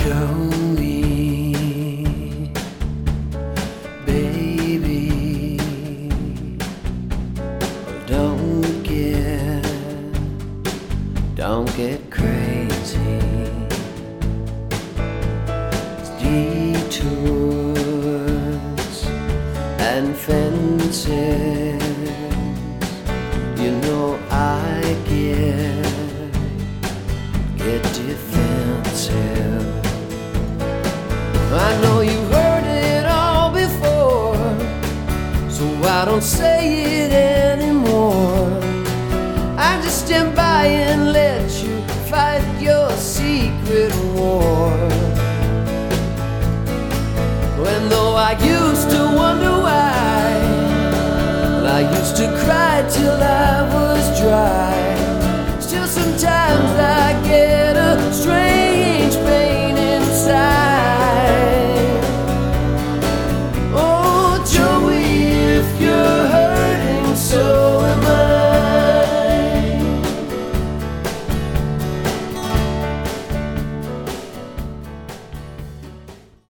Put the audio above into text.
show me, baby. Don't get crazy. It's detours and fences, you know I get defensive. I know you heard it all before, so I don't say it anymore. I just stand by and let you fight your secret war. When though I used to wonder why, well, I used to cry till I was dry. Still sometimes